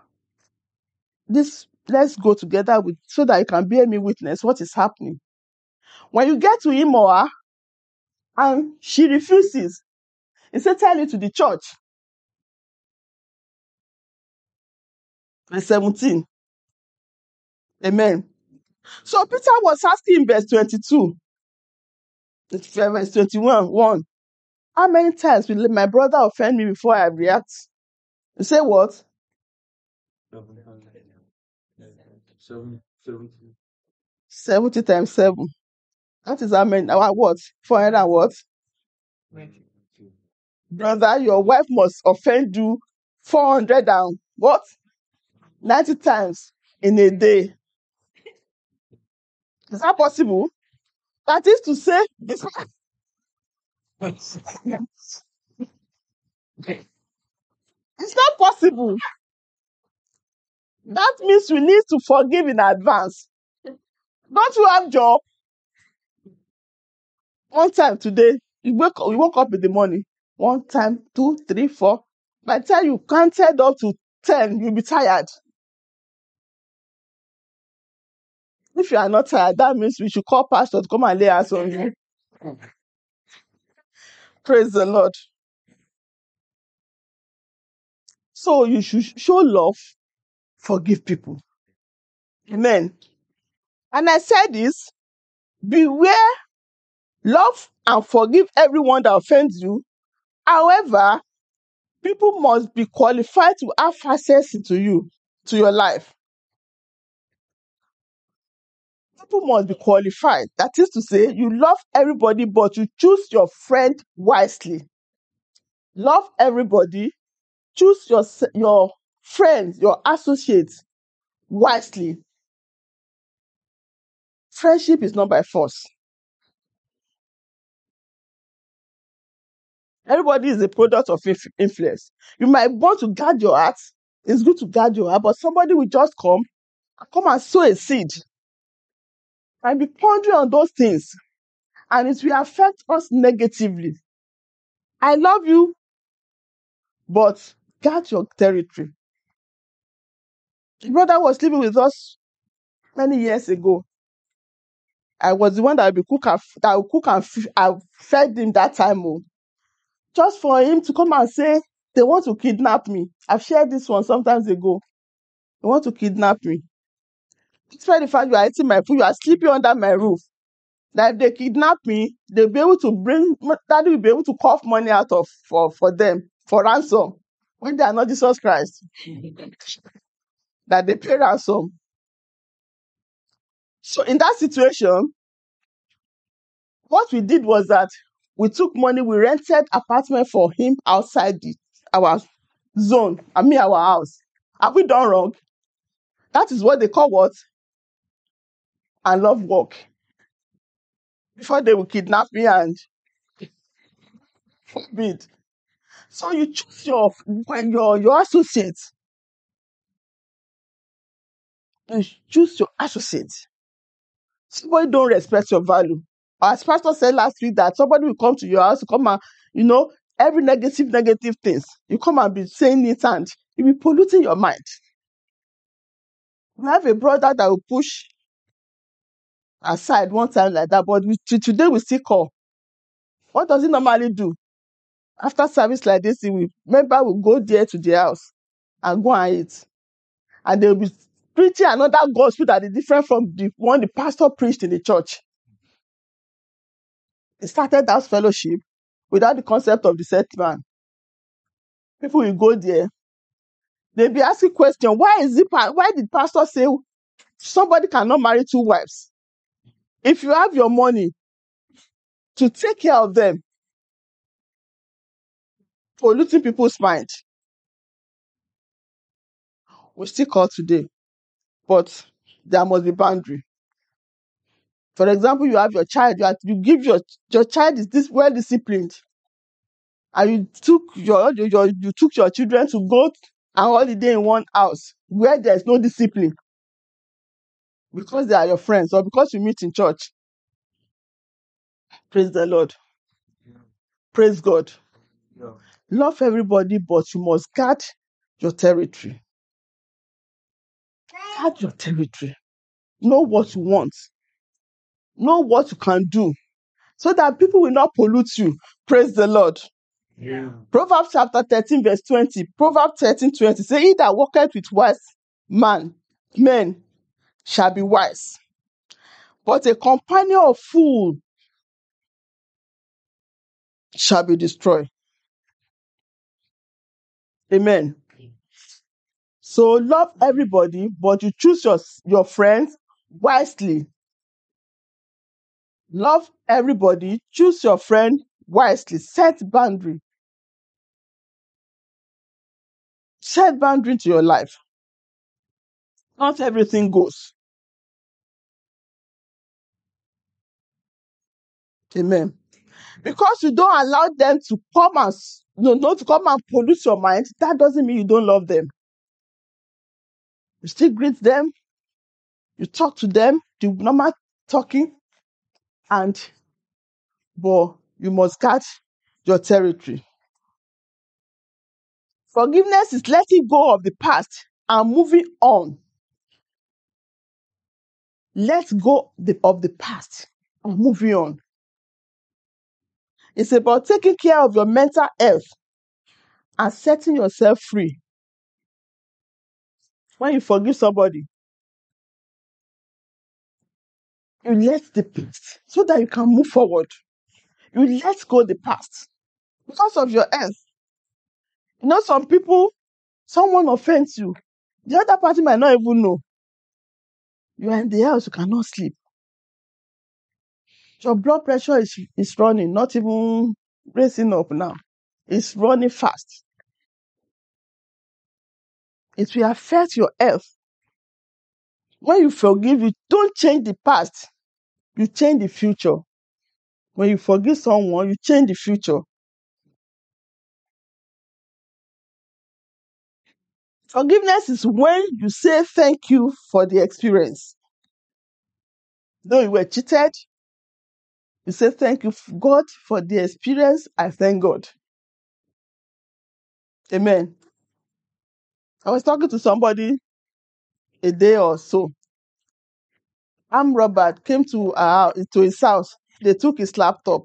[SPEAKER 1] let's go together so that you can bear me witness what is happening. When you get to him or her, and she refuses, he said, tell it to the church. Verse 17. Amen. So Peter was asking in verse 22, verse 21, 1. How many times will my brother offend me before I react? You say what? 70 times 7. That is how many, what? 400 and what? Brother, your wife must offend you 400 and what? 90 times in a day. Is that possible? That is to say, it's not possible. That means we need to forgive in advance. Don't you have job? One time today, you woke up in the morning. 1 time, 2, 3, 4. By the time you counted up to 10, you'll be tired. If you are not tired, that means we should call pastor to come and lay hands on you. Praise the Lord. So you should show love, forgive people. Amen. And I said this, beware, love and forgive everyone that offends you. However, people must be qualified to have access to your life. People must be qualified. That is to say, you love everybody, but you choose your friend wisely. Love everybody, choose your friends, your associates wisely. Friendship is not by force. Everybody is a product of influence. You might want to guard your heart. It's good to guard your heart, but somebody will just come and sow a seed and be pondering on those things, and it will affect us negatively. I love you, but guard your territory. The brother was living with us many years ago. I was the one that would cook and I fed him that time. Just for him to come and say they want to kidnap me. I've shared this one sometimes ago. They want to kidnap me. Despite the fact you are eating my food, you are sleeping under my roof. That if they kidnap me, they'll be able to daddy will be able to cough money out of for them for ransom when they are not Jesus Christ. That they pay ransom. So in that situation, what we did was that we took money, we rented apartment for him outside our zone, our house. Have we done wrong? That is what they call what? I love work. Before they will kidnap me and forbid. So you choose your associates. You choose your associates. Somebody don't respect your value. As Pastor said last week that somebody will come to your house to come and, every negative things. You come and be saying it and you'll be polluting your mind. We have a brother that will push aside one time like that, but today we still call. What does he normally do? After service like this, member will go there to the house and go and eat. And they'll be preaching another gospel that is different from the one the pastor preached in the church. He started that fellowship without the concept of the set man. People will go there. They'll be asking questions. Why did pastor say somebody cannot marry 2 wives? If you have your money to take care of them, polluting people's mind, we still call today. But there must be boundary. For example, you have your child, you give your child is this well disciplined, and you took your children to go and holiday in one house where there's no discipline because they are your friends or because you meet in church. Praise the Lord.
[SPEAKER 2] Yeah.
[SPEAKER 1] Praise God.
[SPEAKER 2] Yeah.
[SPEAKER 1] Love everybody, but you must guard your territory. Guard your territory. Know what you want. Know what you can do so that people will not pollute you. Praise the Lord.
[SPEAKER 2] Yeah.
[SPEAKER 1] Proverbs chapter 13 verse 20. Proverbs 13:20 say, he that walketh with wise men shall be wise, but a companion of fool shall be destroyed. Amen. So love everybody, but you choose your friends wisely. Love everybody, choose your friend wisely. Set boundary. Set boundary to your life. Not everything goes. Amen. Because you don't allow them to come and to come and pollute your mind, that doesn't mean you don't love them. You still greet them, you talk to them, the normal talking, but you must guard your territory. Forgiveness is letting go of the past and moving on. Let go of the past and moving on. It's about taking care of your mental health and setting yourself free. When you forgive somebody, you let the past so that you can move forward. You let go the past because of your health. Some people, someone offends you, the other party might not even know. You are in the house, you cannot sleep. Your blood pressure is running, not even racing up now. It's running fast. It will affect your health. When you forgive, you don't change the past, you change the future. When you forgive someone, you change the future. Forgiveness is when you say thank you for the experience. Though you were cheated, you say thank you, God, for the experience. I thank God. Amen. I was talking to somebody a day or so. Armed robber came to his house. They took his laptop.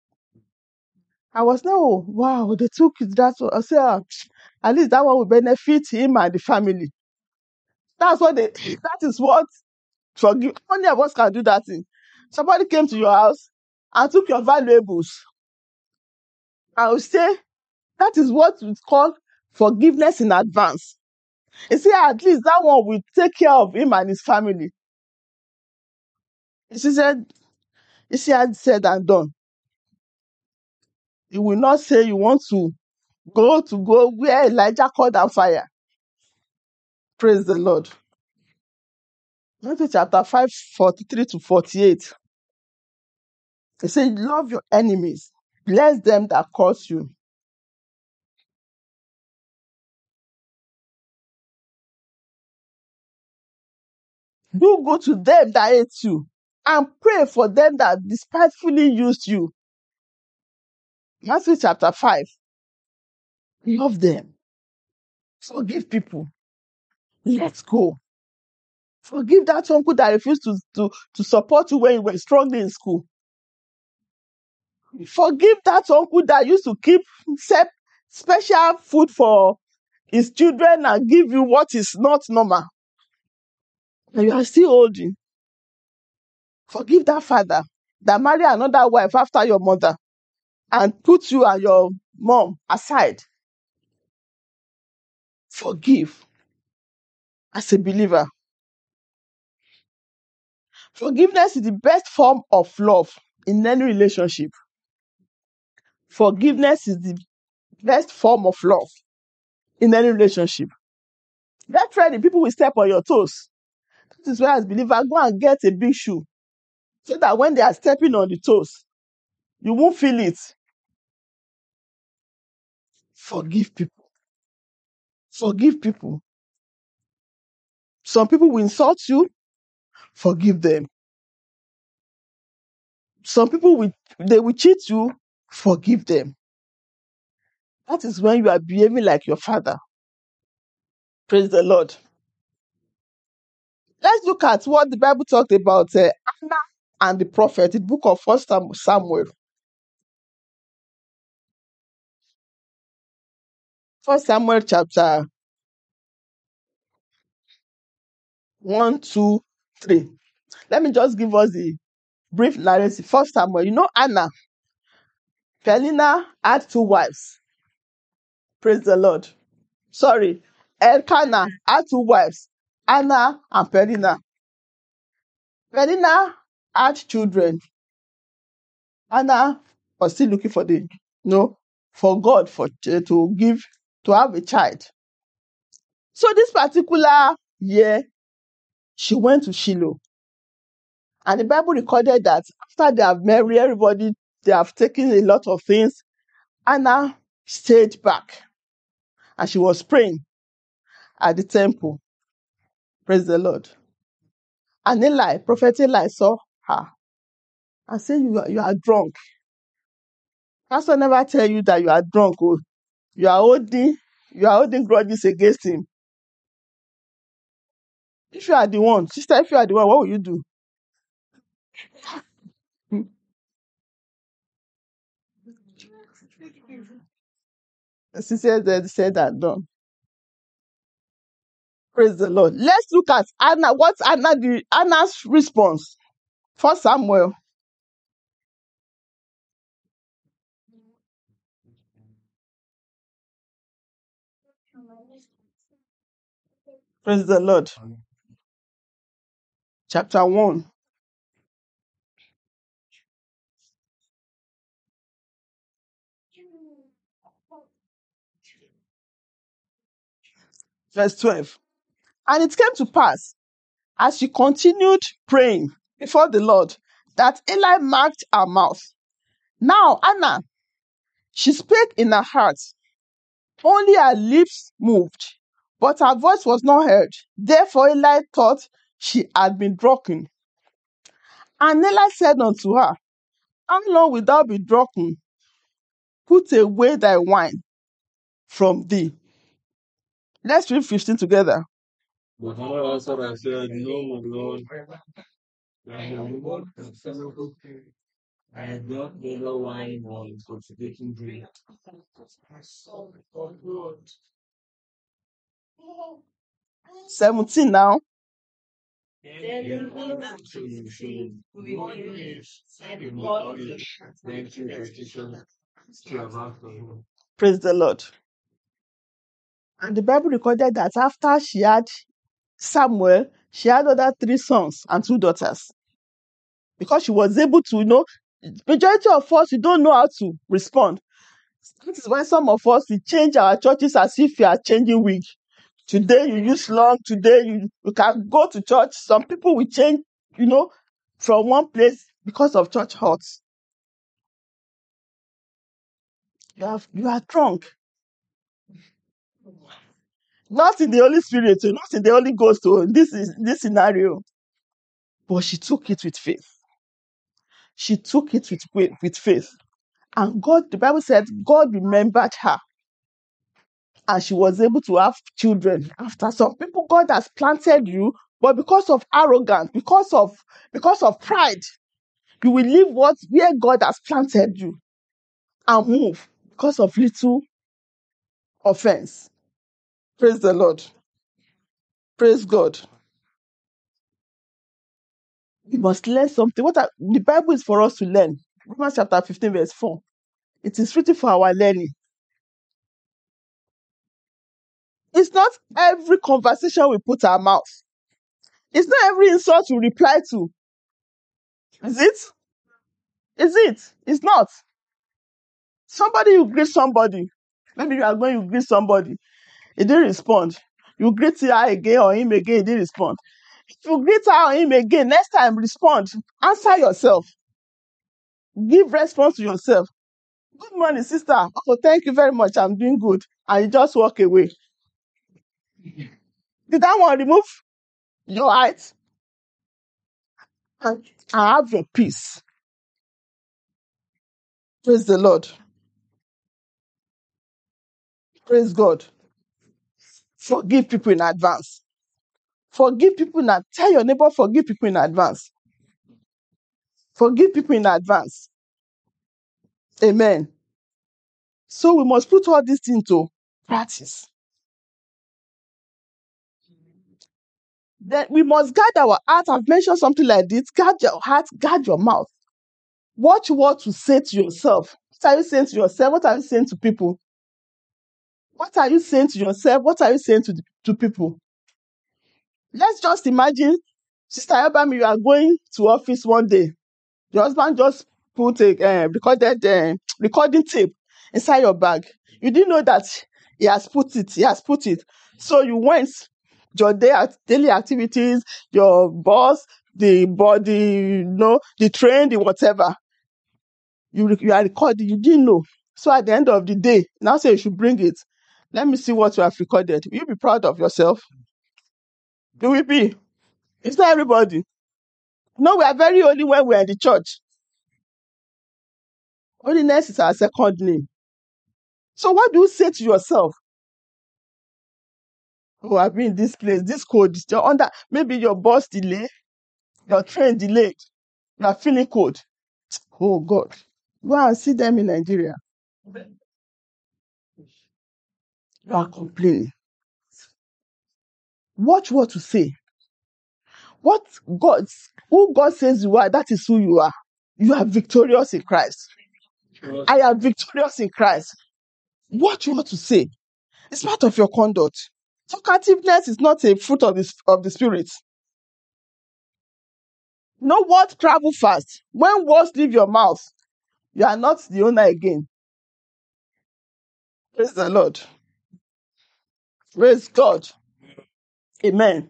[SPEAKER 1] I was now, oh, wow, they took it. That's what I said. At least that one will benefit him and the family. That's what they. That is what forgive. Only of us can do that thing. Somebody came to your house and took your valuables. I would say that is what we call forgiveness in advance. You see, at least that one will take care of him and his family. She said, you see, I said and done. You will not say you want to go where Elijah called down fire. Praise the Lord. Matthew chapter 5, 43 to 48. It says, love your enemies, bless them that curse you. Do good to them that hate you, and pray for them that despitefully used you. Matthew chapter 5. Love them. Forgive people. Let's go. Forgive that uncle that refused to support you when you were struggling in school. Forgive that uncle that used to keep special food for his children and give you what is not normal. And you are still holding. Forgive that father that married another wife after your mother and put you and your mom aside. Forgive as a believer. Forgiveness is the best form of love in any relationship. Forgiveness is the best form of love in any relationship. Get ready, people will step on your toes. This is why as believer, go and get a big shoe so that when they are stepping on the toes, you won't feel it. Forgive people. Forgive people. Some people will insult you. Forgive them. Some people they will cheat you. Forgive them. That is when you are behaving like your father. Praise the Lord. Let's look at what the Bible talked about Anna and the prophet in the book of 1 Samuel. 1 Samuel chapter 1, 2, 3. Let me just give us the brief narrative. 1 Samuel, you know Anna. Peninnah had 2 wives. Praise the Lord. Sorry, Elkanah had 2 wives, Anna and Peninnah. Peninnah had children. Anna was still looking for for God to have a child. So this particular year, she went to Shiloh. And the Bible recorded that after they have married everybody, they have taken a lot of things. Anna stayed back and she was praying at the temple. Praise the Lord. And Prophet Eli saw her and said, you are drunk. Pastor never tell you that you are drunk. Oh. You are holding grudges against him. If you are the one, sister, if you are the one, what will you do? Sister said that done. Praise the Lord. Let's look at Anna. What's Anna's response? 1 Samuel. Praise the Lord. Chapter 1. Verse 12. And it came to pass, as she continued praying before the Lord, that Eli marked her mouth. Now Anna, she spake in her heart, only her lips moved, But her voice was not heard. Therefore Eli thought she had been drunken. And Eli said unto her, How long wilt thou be drunken? Put away thy wine from thee. Let's read 15 together.
[SPEAKER 2] But Hannah answered and said, No, my Lord, I have not I have not neither wine nor intoxicating drink.
[SPEAKER 1] 17 now.
[SPEAKER 2] So you should
[SPEAKER 1] Praise the Lord. And the Bible recorded that after she had Samuel, she had other 3 sons and 2 daughters. Because she was able to, majority of us, we don't know how to respond. That is why some of us, we change our churches as if we are changing wig. Today you use long, today you can go to church. Some people will change, from one place because of church hurt. You are drunk. Not in the Holy Spirit, not in the Holy Ghost, this scenario. But she took it with faith. She took it with faith. And God, the Bible said, God remembered her. And she was able to have children after. Some people, God has planted you, but because of arrogance, because of pride, you will leave where God has planted you and move because of little offense. Praise the Lord. Praise God. We must learn something. The Bible is for us to learn. Romans chapter 15, verse 4. It is written for our learning. It's not every conversation we put our mouth. It's not every insult we reply to. Is it? Is it? It's not. Somebody, you greet somebody. Maybe you are going to greet somebody. He didn't respond. You greet her again or him again, he didn't respond. If you greet her or him again, next time respond. Answer yourself. Give response to yourself. Good morning, sister. Oh, thank you very much. I'm doing good. And you just walk away. Did that one remove your height? And have your peace. Praise the Lord. Praise God. Forgive people in advance. Forgive people now. Tell your neighbor, forgive people in advance. Forgive people in advance. Amen. So we must put all this into practice. Then we must guard our heart. I've mentioned something like this. Guard your heart, guard your mouth. Watch what to say to yourself. What are you saying to yourself? What are you saying to people? What are you saying to yourself? What are you saying to people? Let's just imagine, Sister Ebami, you are going to office one day. Your husband just put a recording tape inside your bag. You didn't know that he has put it. So you went, your daily activities, your boss, the body, the train, the whatever. You are recording, you didn't know. So at the end of the day, now say you should bring it. Let me see what you have recorded. Will you be proud of yourself? You will be. It's not everybody. No, we are very holy when we are in the church. Holiness is our second name. So what do you say to yourself? Oh, I've been in this place, this code, you're under, maybe your boss delay, your train delayed, you are feeling cold. Oh God. Go and see them in Nigeria. You are complaining. Watch what to say. Who God says you are, that is who you are. You are victorious in Christ. I am victorious in Christ. Watch what to say. It's part of your conduct. Talkativeness is not a fruit of the spirit. No word travel fast. When words leave your mouth, you are not the owner again. Praise the Lord. Praise God. Amen.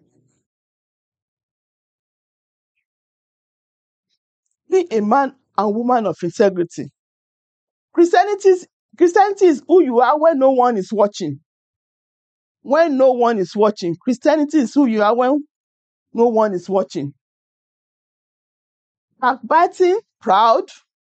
[SPEAKER 1] Be a man and woman of integrity. Christianity is who you are when no one is watching. when no one is watching. Christianity is who you are when no one is watching. Backbiting, pride,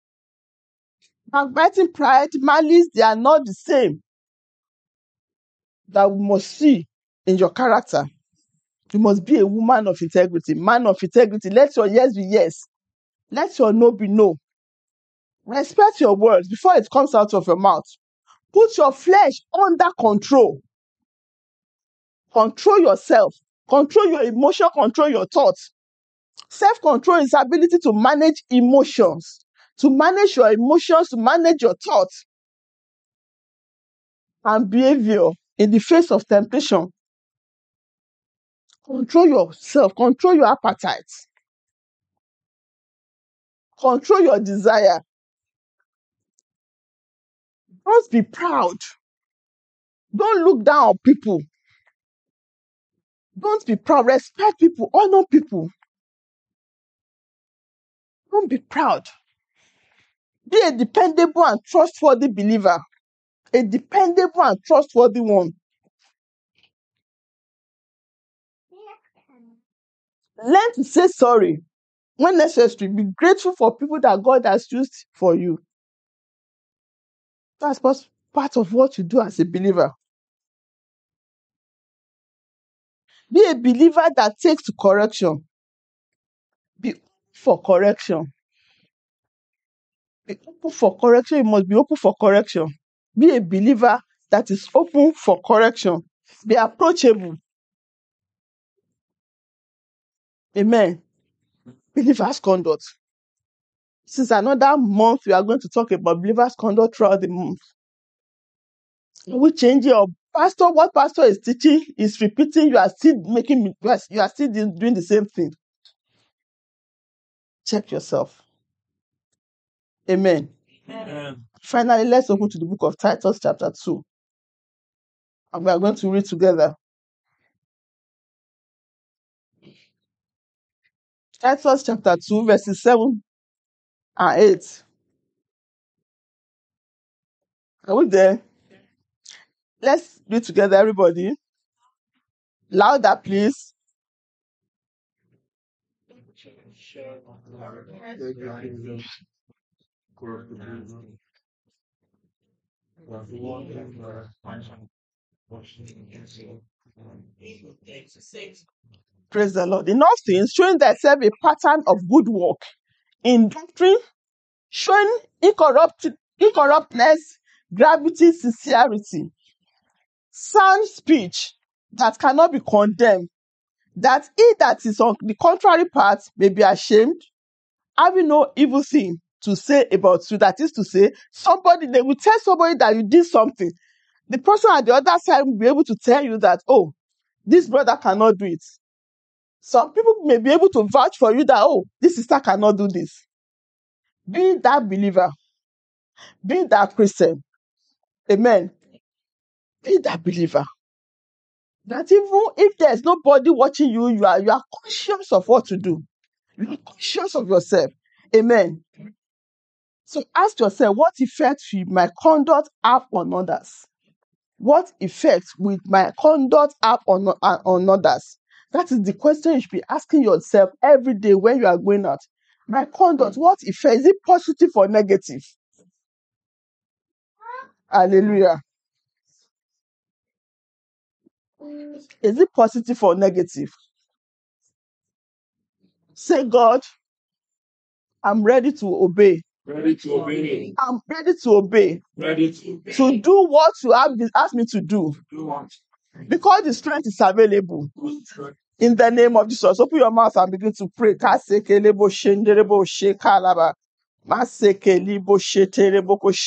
[SPEAKER 1] malice, they are not the same that we must see in your character. You must be a woman of integrity, man of integrity. Let your yes be yes. Let your no be no. Respect your words before it comes out of your mouth. Put your flesh under control. Control yourself. Control your emotion. Control your thoughts. Self-control is ability to manage emotions, to manage your emotions, to manage your thoughts and behavior in the face of temptation. Control yourself. Control your appetite. Control your desire. Don't be proud. Don't look down on people. Don't be proud. Respect people. Honor people. Don't be proud. Be a dependable and trustworthy believer. A dependable and trustworthy one. Learn to say sorry when necessary. Be grateful for people that God has used for you. That's part of what you do as a believer. Be a believer that takes to correction. Be open for correction. Be open for correction. You must be open for correction. Be a believer that is open for correction. Be approachable. Amen. Believer's conduct. This is another month we are going to talk about believer's conduct throughout the month. We change your pastor. What pastor is teaching is repeating. You are still doing the same thing. Check yourself. Amen.
[SPEAKER 2] Amen.
[SPEAKER 1] Finally, let's open to the book of Titus chapter 2. And we are going to read together. Titus chapter 2, verses 7 and 8. Are we there? Let's read together, everybody. Louder, please. Praise the Lord. In all things, showing thyself a pattern of good work, in doctrine, showing incorruptness, gravity, sincerity, sound speech that cannot be condemned, that he that is on the contrary part may be ashamed, having no evil thing to say about you. That is to say, they will tell somebody that you did something. The person at the other side will be able to tell you that, oh, this brother cannot do it. Some people may be able to vouch for you that, oh, this sister cannot do this. Be that believer. Be that Christian. Amen. Be that believer. That even if there's nobody watching you, you are conscious of what to do. You are conscious of yourself. Amen. So ask yourself, what effect will my conduct have on others? What effect will my conduct have on others? That is the question you should be asking yourself every day when you are going out. My conduct, what effect? Is it positive or negative? Hallelujah. Is it positive or negative? Say, God, I'm ready to obey.
[SPEAKER 2] Ready to obey.
[SPEAKER 1] I'm ready to obey.
[SPEAKER 2] Ready to obey.
[SPEAKER 1] To do what you have asked me to do.
[SPEAKER 2] Do what?
[SPEAKER 1] Because the strength is available. In the name of Jesus. Open your mouth and begin to pray. Kasekelebo shenderebo shekalaba. Masekelibo sheterebo